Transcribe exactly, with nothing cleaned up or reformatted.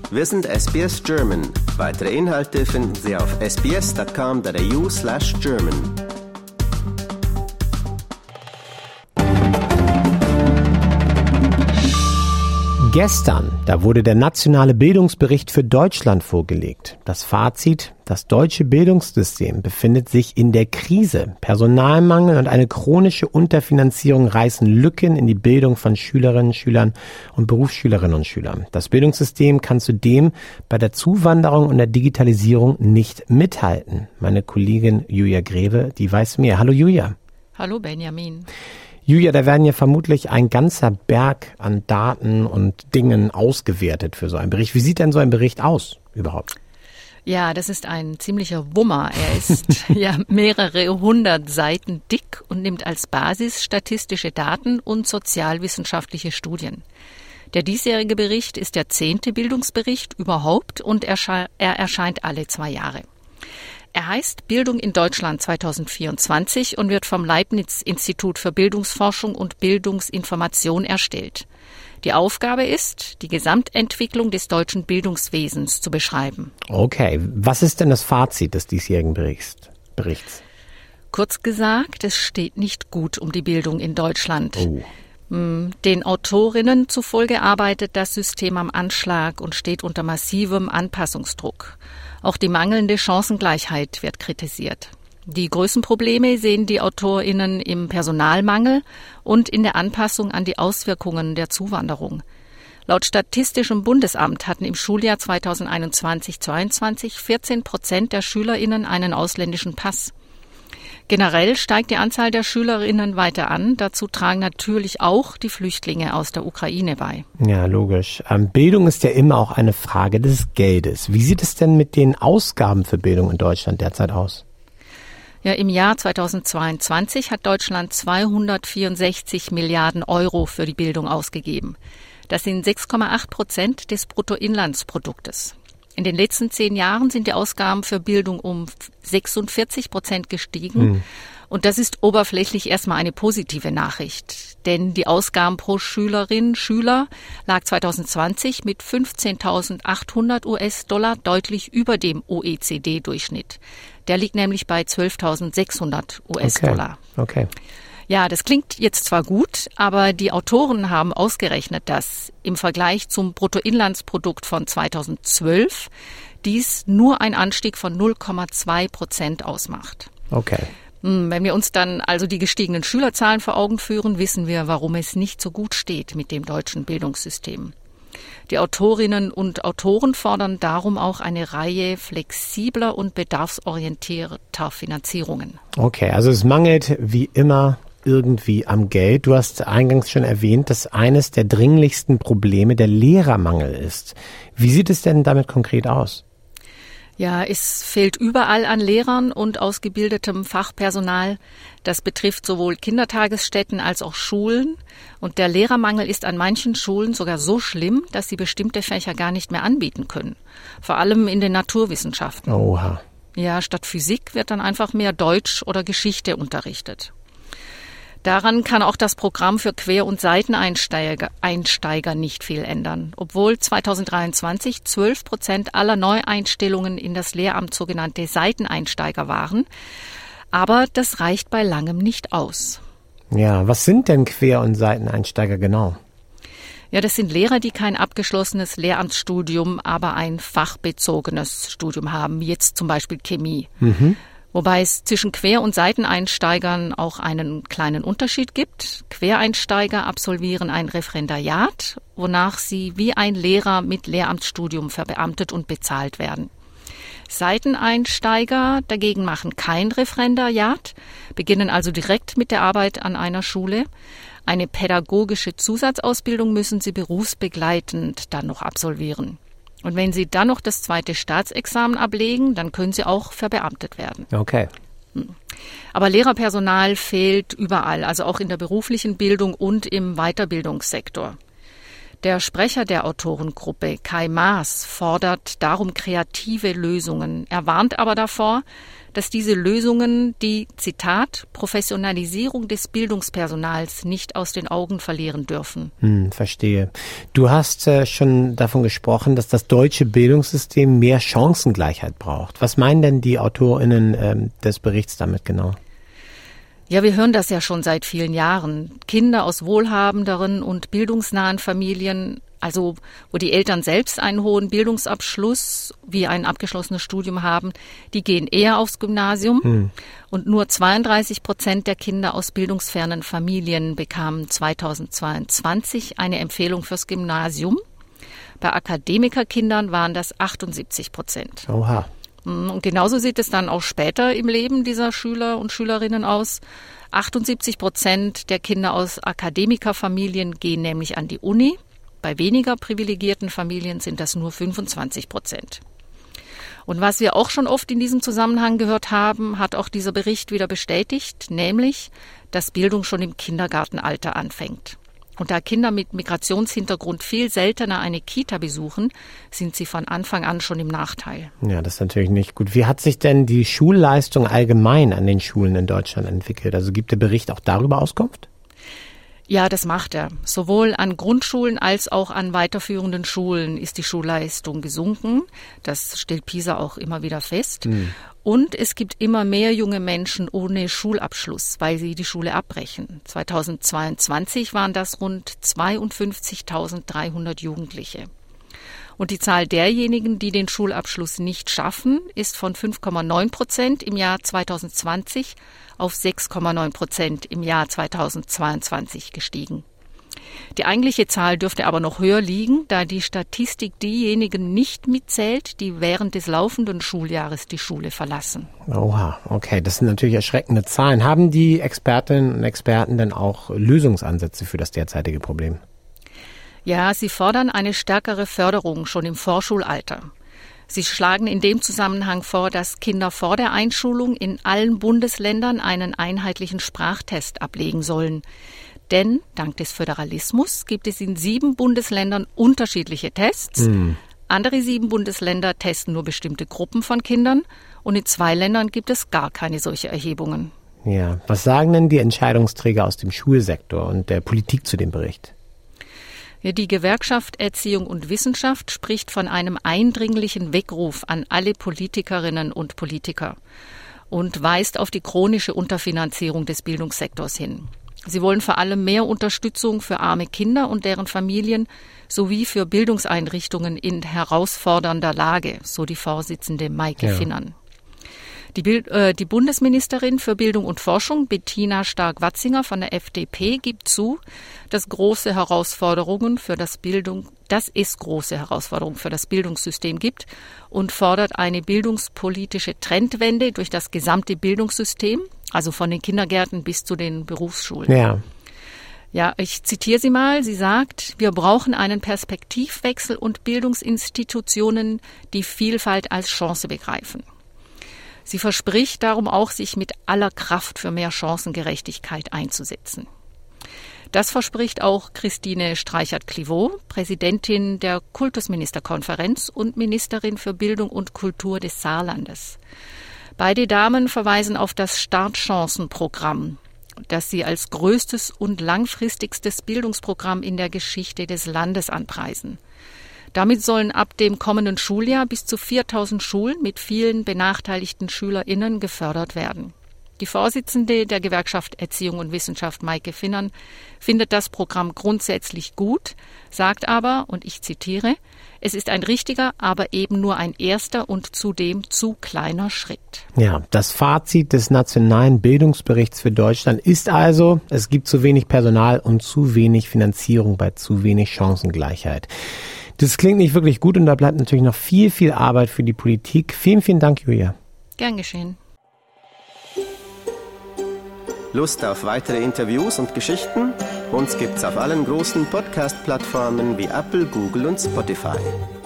Wir sind S B S German. Weitere Inhalte finden Sie auf sbs.com.au slash German. Gestern, da wurde der nationale Bildungsbericht für Deutschland vorgelegt. Das Fazit: Das deutsche Bildungssystem befindet sich in der Krise. Personalmangel und eine chronische Unterfinanzierung reißen Lücken in die Bildung von Schülerinnen, Schülern und Berufsschülerinnen und Schülern. Das Bildungssystem kann zudem bei der Zuwanderung und der Digitalisierung nicht mithalten. Meine Kollegin Julia Greve, die weiß mehr. Hallo Julia. Hallo Benjamin. Julia, da werden ja vermutlich ein ganzer Berg an Daten und Dingen ausgewertet für so einen Bericht. Wie sieht denn so ein Bericht aus überhaupt? Ja, das ist ein ziemlicher Wummer. Er ist ja mehrere hundert Seiten dick und nimmt als Basis statistische Daten und sozialwissenschaftliche Studien. Der diesjährige Bericht ist der zehnte Bildungsbericht überhaupt und er erscheint alle zwei Jahre. Er heißt Bildung in Deutschland zweitausendvierundzwanzig und wird vom Leibniz-Institut für Bildungsforschung und Bildungsinformation erstellt. Die Aufgabe ist, die Gesamtentwicklung des deutschen Bildungswesens zu beschreiben. Okay, was ist denn das Fazit des diesjährigen Berichts? Berichts? Kurz gesagt, es steht nicht gut um die Bildung in Deutschland. Oh. Den Autorinnen zufolge arbeitet das System am Anschlag und steht unter massivem Anpassungsdruck. Auch die mangelnde Chancengleichheit wird kritisiert. Die größten Probleme sehen die AutorInnen im Personalmangel und in der Anpassung an die Auswirkungen der Zuwanderung. Laut Statistischem Bundesamt hatten im Schuljahr zweitausendeinundzwanzig zweiundzwanzig vierzehn Prozent der SchülerInnen einen ausländischen Pass. Generell steigt die Anzahl der SchülerInnen weiter an. Dazu tragen natürlich auch die Flüchtlinge aus der Ukraine bei. Ja, logisch. Ähm, Bildung ist ja immer auch eine Frage des Geldes. Wie sieht es denn mit den Ausgaben für Bildung in Deutschland derzeit aus? Ja, im Jahr zweitausendzweiundzwanzig hat Deutschland zweihundertvierundsechzig Milliarden Euro für die Bildung ausgegeben. Das sind sechs Komma acht Prozent des Bruttoinlandsproduktes. In den letzten zehn Jahren sind die Ausgaben für Bildung um sechsundvierzig Prozent gestiegen. Mhm. Und das ist oberflächlich erstmal eine positive Nachricht. Denn die Ausgaben pro Schülerin, Schüler lag zweitausendzwanzig mit fünfzehntausendachthundert US-Dollar deutlich über dem O E C D-Durchschnitt. Der liegt nämlich bei zwölftausendsechshundert US-Dollar. Okay. okay. Ja, das klingt jetzt zwar gut, aber die Autoren haben ausgerechnet, dass im Vergleich zum Bruttoinlandsprodukt von zweitausendzwölf dies nur ein Anstieg von null Komma zwei Prozent ausmacht. Okay. Wenn wir uns dann also die gestiegenen Schülerzahlen vor Augen führen, wissen wir, warum es nicht so gut steht mit dem deutschen Bildungssystem. Die Autorinnen und Autoren fordern darum auch eine Reihe flexibler und bedarfsorientierter Finanzierungen. Okay, also es mangelt wie immer irgendwie am Geld. Du hast eingangs schon erwähnt, dass eines der dringlichsten Probleme der Lehrermangel ist. Wie sieht es denn damit konkret aus? Ja, es fehlt überall an Lehrern und ausgebildetem Fachpersonal. Das betrifft sowohl Kindertagesstätten als auch Schulen. Und der Lehrermangel ist an manchen Schulen sogar so schlimm, dass sie bestimmte Fächer gar nicht mehr anbieten können. Vor allem in den Naturwissenschaften. Oha. Ja, statt Physik wird dann einfach mehr Deutsch oder Geschichte unterrichtet. Daran kann auch das Programm für Quer- und Seiteneinsteiger Einsteiger nicht viel ändern. Obwohl zweitausenddreiundzwanzig zwölf Prozent aller Neueinstellungen in das Lehramt sogenannte Seiteneinsteiger waren. Aber das reicht bei langem nicht aus. Ja, was sind denn Quer- und Seiteneinsteiger genau? Ja, das sind Lehrer, die kein abgeschlossenes Lehramtsstudium, aber ein fachbezogenes Studium haben, wie jetzt zum Beispiel Chemie. Mhm. Wobei es zwischen Quer- und Seiteneinsteigern auch einen kleinen Unterschied gibt. Quereinsteiger absolvieren ein Referendariat, wonach sie wie ein Lehrer mit Lehramtsstudium verbeamtet und bezahlt werden. Seiteneinsteiger dagegen machen kein Referendariat, beginnen also direkt mit der Arbeit an einer Schule. Eine pädagogische Zusatzausbildung müssen sie berufsbegleitend dann noch absolvieren. Und wenn Sie dann noch das zweite Staatsexamen ablegen, dann können Sie auch verbeamtet werden. Okay. Aber Lehrerpersonal fehlt überall, also auch in der beruflichen Bildung und im Weiterbildungssektor. Der Sprecher der Autorengruppe, Kai Maas, fordert darum kreative Lösungen. Er warnt aber davor, dass diese Lösungen die, Zitat, Professionalisierung des Bildungspersonals nicht aus den Augen verlieren dürfen. Hm, verstehe. Du hast äh, schon davon gesprochen, dass das deutsche Bildungssystem mehr Chancengleichheit braucht. Was meinen denn die AutorInnen ähm, des Berichts damit genau? Ja, wir hören das ja schon seit vielen Jahren. Kinder aus wohlhabenderen und bildungsnahen Familien, also wo die Eltern selbst einen hohen Bildungsabschluss wie ein abgeschlossenes Studium haben, die gehen eher aufs Gymnasium. Hm. Und nur zweiunddreißig Prozent der Kinder aus bildungsfernen Familien bekamen zweitausendzweiundzwanzig eine Empfehlung fürs Gymnasium. Bei Akademikerkindern waren das achtundsiebzig Prozent. Oha. Und genauso sieht es dann auch später im Leben dieser Schüler und Schülerinnen aus. achtundsiebzig Prozent der Kinder aus Akademikerfamilien gehen nämlich an die Uni. Bei weniger privilegierten Familien sind das nur fünfundzwanzig Prozent. Und was wir auch schon oft in diesem Zusammenhang gehört haben, hat auch dieser Bericht wieder bestätigt, nämlich, dass Bildung schon im Kindergartenalter anfängt. Und da Kinder mit Migrationshintergrund viel seltener eine Kita besuchen, sind sie von Anfang an schon im Nachteil. Ja, das ist natürlich nicht gut. Wie hat sich denn die Schulleistung allgemein an den Schulen in Deutschland entwickelt? Also gibt der Bericht auch darüber Auskunft? Ja, das macht er. Sowohl an Grundschulen als auch an weiterführenden Schulen ist die Schulleistung gesunken. Das stellt PISA auch immer wieder fest. Mhm. Und es gibt immer mehr junge Menschen ohne Schulabschluss, weil sie die Schule abbrechen. zweitausendzweiundzwanzig waren das rund zweiundfünfzigtausenddreihundert Jugendliche. Und die Zahl derjenigen, die den Schulabschluss nicht schaffen, ist von fünf Komma neun Prozent im Jahr zweitausendzwanzig auf sechs Komma neun Prozent im Jahr zweitausendzweiundzwanzig gestiegen. Die eigentliche Zahl dürfte aber noch höher liegen, da die Statistik diejenigen nicht mitzählt, die während des laufenden Schuljahres die Schule verlassen. Oha, okay, das sind natürlich erschreckende Zahlen. Haben die Expertinnen und Experten denn auch Lösungsansätze für das derzeitige Problem? Ja, sie fordern eine stärkere Förderung schon im Vorschulalter. Sie schlagen in dem Zusammenhang vor, dass Kinder vor der Einschulung in allen Bundesländern einen einheitlichen Sprachtest ablegen sollen. Denn dank des Föderalismus gibt es in sieben Bundesländern unterschiedliche Tests. Mhm. Andere sieben Bundesländer testen nur bestimmte Gruppen von Kindern und in zwei Ländern gibt es gar keine solche Erhebungen. Ja, was sagen denn die Entscheidungsträger aus dem Schulsektor und der Politik zu dem Bericht? Ja, die Gewerkschaft Erziehung und Wissenschaft spricht von einem eindringlichen Weckruf an alle Politikerinnen und Politiker und weist auf die chronische Unterfinanzierung des Bildungssektors hin. Sie wollen vor allem mehr Unterstützung für arme Kinder und deren Familien sowie für Bildungseinrichtungen in herausfordernder Lage, so die Vorsitzende Maike ja. Finnern. Die, Bild, äh, die Bundesministerin für Bildung und Forschung, Bettina Stark-Watzinger von der F D P, gibt zu, dass große Herausforderungen für das Bildung, dass es große Herausforderungen für das Bildungssystem gibt und fordert eine bildungspolitische Trendwende durch das gesamte Bildungssystem, also von den Kindergärten bis zu den Berufsschulen. Ja. Ja, ich zitiere sie mal. Sie sagt, wir brauchen einen Perspektivwechsel und Bildungsinstitutionen, die Vielfalt als Chance begreifen. Sie verspricht darum auch, sich mit aller Kraft für mehr Chancengerechtigkeit einzusetzen. Das verspricht auch Christine Streichert-Clivaux, Präsidentin der Kultusministerkonferenz und Ministerin für Bildung und Kultur des Saarlandes. Beide Damen verweisen auf das Startchancenprogramm, das sie als größtes und langfristigstes Bildungsprogramm in der Geschichte des Landes anpreisen. Damit sollen ab dem kommenden Schuljahr bis zu viertausend Schulen mit vielen benachteiligten SchülerInnen gefördert werden. Die Vorsitzende der Gewerkschaft Erziehung und Wissenschaft, Maike Finnern, findet das Programm grundsätzlich gut, sagt aber, und ich zitiere, es ist ein richtiger, aber eben nur ein erster und zudem zu kleiner Schritt. Ja, das Fazit des Nationalen Bildungsberichts für Deutschland ist also, es gibt zu wenig Personal und zu wenig Finanzierung bei zu wenig Chancengleichheit. Das klingt nicht wirklich gut und da bleibt natürlich noch viel, viel Arbeit für die Politik. Vielen, vielen Dank, Julia. Gern geschehen. Lust auf weitere Interviews und Geschichten? Uns gibt's auf allen großen Podcast-Plattformen wie Apple, Google und Spotify.